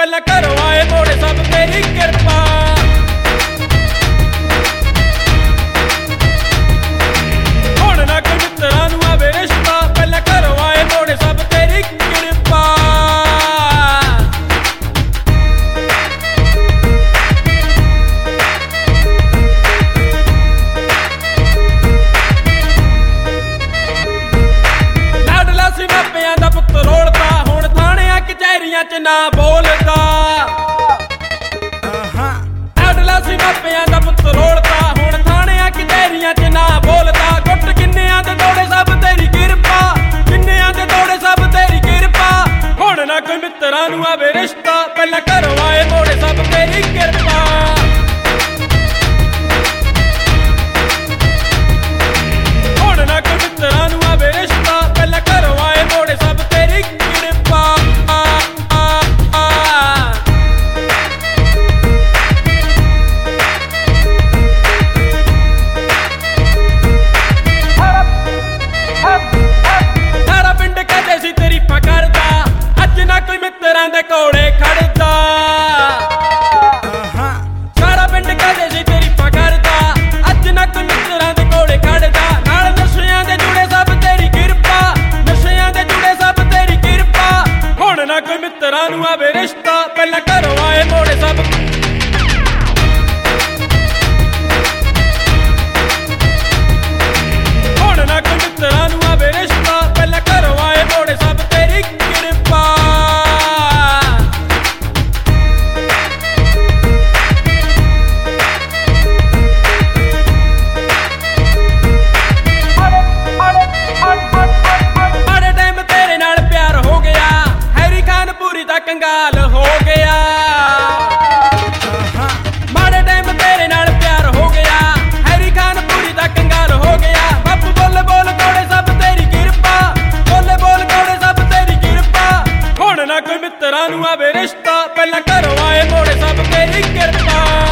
ਪਹਿਲਾਂ ਘਰੋਂ ਆਏ ਮੋੜੇ ਸਭ ਤੇਰੀ ਕਿਰਪਾ। ਹੁਣ ਨਾ ਕੋਈ ਮਿੱਤਰਾਂ ਨੂੰ ਆਵੇ ਰਿਸ਼ਤਾ, ਪਹਿਲਾਂ ਘਰੋਂ ਆਏ ਮੋੜੇ ਸਭ ਤੇਰੀ ਕਿਰਪਾ। ਲਾਡਲਾ ਸੀ ਮਾਪਿਆਂ ਦਾ ਪੁੱਤ ਰੋਲਦਾ, ਹੁਣ ਥਾਣਿਆਂ ਕਚਹਿਰੀਆਂ ਚ ਨਾ ਬੋਲਦਾ। ਲਾਡਲਾ ਸੀ ਮਾਪਿਆਂ ਦਾ ਪੁੱਤ ਰੋਲਦਾ, ਹੁਣ ਥਾਣਿਆਂ ਕਚਹਿਰੀਆਂ ਚ ਨਾ ਬੋਲਦਾ। ਗੁੱਟ ਕਿੰਨਿਆਂ ਦੇ ਤੋੜੇ ਸਭ ਤੇਰੀ ਕਿਰਪਾ, ਕਿੰਨਿਆਂ ਦੇ ਤੋੜੇ ਸਭ ਤੇਰੀ ਕਿਰਪਾ। ਹੁਣ ਨਾ ਕੋਈ ਮਿੱਤਰਾਂ ਨੂੰ ਆਵੇ ਰਿਸ਼ਤਾ, ਪਹਿਲਾਂ ਘਰੋਂ ਆਏ ਮੋੜੇ ਸਭ ਤੇਰੀ ਕਿਰਪਾ। ਹੁਣ ਨਾ ਕੋਈ ਮਿੱਤਰਾਂ ਨੂੰ ਆਵੇ ਰਿਸ਼ਤਾ, ਪਹਿਲਾਂ ਘਰੋਂ ਆਏ ਮੋੜੇ ਸਭ ਤੇਰੀ ਕਿਰਪਾ। ਸਾਰਾ ਪਿੰਡ ਕਦੇ ਸੀ ਤਾਰੀਫਾਂ ਕਰਦਾ, ਅੱਜ ਨਾ ਕੋਈ ਮਿੱਤਰਾਂ ਦੇ ਕੋਲੇ ਖੜਦਾ। ਸਾਰਾ ਪਿੰਡ ਕਦੇ ਸੀ ਤਾਰੀਫਾਂ ਕਰਦਾ, ਅੱਜ ਨਾ ਕੋਈ ਮਿੱਤਰਾਂ ਦੇ ਕੋਲੇ ਖੜਦਾ। ਨਾਲ ਨਸ਼ਿਆਂ ਦੇ ਜੁੜੇ ਸਭ ਤੇਰੀ ਕਿਰਪਾ, ਨਸ਼ਿਆਂ ਦੇ ਜੁੜੇ ਸਭ ਤੇਰੀ ਕਿਰਪਾ। ਹੁਣ ਨਾ ਕੋਈ ਮਿੱਤਰਾਂ ਨੂੰ ਆਵੇ ਰਿਸ਼ਤਾ, ਪਹਿਲਾਂ ਘਰੋਂ ਆਏ ਮੋੜੇ ਸਭ। ਹੁਣ ਨਾ ਕੋਈ ਮਿੱਤਰਾਂ ਨੂੰ ਆਵੇ ਰਿਸ਼ਤਾ, ਪਹਿਲਾਂ ਘਰੋਂ ਆਏ ਮੋੜੇ ਸਭ ਤੇਰੀ ਕਿਰਪਾ। ਮਾੜੇ ਟਾਈਮ ਤੇਰੇ ਨਾਲ ਪਿਆਰ ਹੋ ਗਿਆ, ਹੈਰੀ ਖਾਨ ਪੂਰੀ ਦਾ ਕੰਗਾਲ ਹੋ ਗਿਆ। ਮਾੜੇ ਟਾਈਮ ਤੇਰੇ ਨਾਲ ਪਿਆਰ ਹੋ ਗਿਆ, ਹੈਰੀ ਖਾਨ ਪੂਰੀ ਦਾ ਕੰਗਾਲ ਹੋ ਗਿਆ। ਬਾਪੂ ਬੋਲੇ ਬੋਲ ਕੋੜੇ ਸਭ ਤੇਰੀ ਕਿਰਪਾ, ਬੋਲੇ ਬੋਲ ਕੋੜੇ ਸਭ ਤੇਰੀ ਕਿਰਪਾ। ਹੁਣ ਨਾ ਕੋਈ ਮਿੱਤਰਾਂ ਨੂੰ ਆਵੇ ਰਿਸ਼ਤਾ, ਪਹਿਲਾਂ ਘਰੋਂ ਆਏ ਮੋੜੇ ਸਭ ਤੇਰੀ ਕਿਰਪਾ।